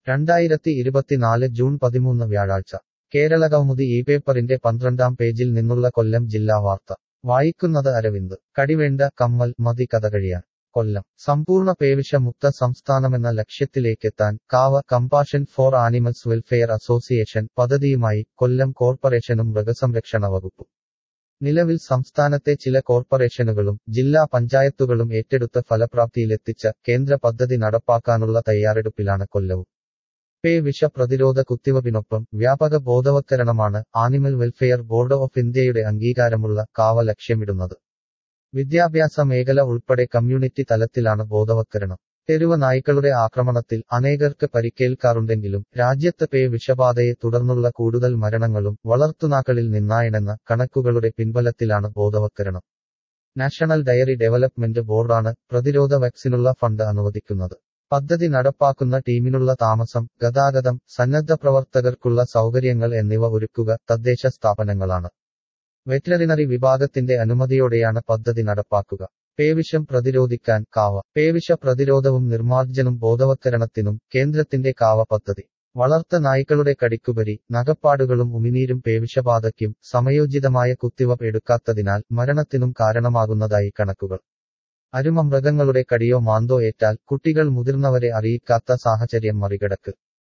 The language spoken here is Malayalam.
2024 ജൂൺ 13 വ്യാഴാഴ്ച കേരളകൗമുദി ഈ പേപ്പറിന്റെ 12-ാം പേജിൽ നിന്നുള്ള കൊല്ലം ജില്ലാ വാർത്ത വായിക്കുന്നത് അരവിന്ദ് കടിവേണ്ട കമ്മൽ മതി കഥ കഴിയാൻ കൊല്ലം സമ്പൂർണ്ണ പേവിഷ മുക്ത സംസ്ഥാനമെന്ന ലക്ഷ്യത്തിലേക്കെത്താൻ കാവ compassion for animals welfare association പദ്ധതിയുമായി കൊല്ലം കോർപ്പറേഷനും മൃഗസംരക്ഷണ വകുപ്പും നിലവിൽ സംസ്ഥാനത്തെ ചില കോർപ്പറേഷനുകളും ജില്ലാ പഞ്ചായത്തുകളും ഏറ്റെടുത്ത് ഫലപ്രാപ്തിയിലെത്തിച്ച കേന്ദ്ര പദ്ധതി നടപ്പാക്കാനുള്ള തയ്യാറെടുപ്പിലാണ് കൊല്ലവും പേ വിഷ പ്രതിരോധ കുത്തിവയ്പിനൊപ്പം വ്യാപക ബോധവത്കരണമാണ് ആനിമൽ വെൽഫെയർ ബോർഡ് ഓഫ് ഇന്ത്യയുടെ അംഗീകാരമുള്ള കാവ ലക്ഷ്യമിടുന്നത് വിദ്യാഭ്യാസ മേഖല ഉൾപ്പെടെ കമ്മ്യൂണിറ്റി തലത്തിലാണ് ബോധവത്കരണം തെരുവ് നായ്ക്കളുടെ ആക്രമണത്തിൽ അനേകർക്ക് പരിക്കേൽക്കാറുണ്ടെങ്കിലും രാജ്യത്ത് പേ വിഷബാധയെ തുടർന്നുള്ള കൂടുതൽ മരണങ്ങളും വളർത്തുനാക്കളിൽ നിന്നായണെന്ന കണക്കുകളുടെ പിൻബലത്തിലാണ് ബോധവത്കരണം നാഷണൽ ഡയറി ഡെവലപ്മെന്റ് ബോർഡാണ് പ്രതിരോധ വാക്സിനുള്ള ഫണ്ട് അനുവദിക്കുന്നത് പദ്ധതി നടപ്പാക്കുന്ന ടീമിനുള്ള താമസം ഗതാഗതം സന്നദ്ധ പ്രവർത്തകർക്കുള്ള സൗകര്യങ്ങൾ എന്നിവ ഒരുക്കുക തദ്ദേശ സ്ഥാപനങ്ങളാണ് വെറ്ററിനറി വിഭാഗത്തിന്റെ അനുമതിയോടെയാണ് പദ്ധതി നടപ്പാക്കുക പേവിഷം പ്രതിരോധിക്കാൻ കാവ പേവിഷ പ്രതിരോധവും നിർമ്മാർജ്ജനും ബോധവത്കരണത്തിനും കേന്ദ്രത്തിന്റെ കാവ പദ്ധതി വളർത്ത നായ്ക്കളുടെ കടിക്കുപരി നഖപ്പാടുകളും ഉമിനീരും പേവിഷബാധയ്ക്കും സമയോചിതമായ കുത്തിവയ്പ് എടുക്കാത്തതിനാൽ മരണത്തിനും കാരണമാകുന്നതായി കണക്കുകൾ അരുമ മൃഗങ്ങളുടെ കടിയോ മാന്തോ ഏറ്റാൽ കുട്ടികൾ മുതിർന്നവരെ അറിയിക്കാത്ത സാഹചര്യം മറികടക്ക്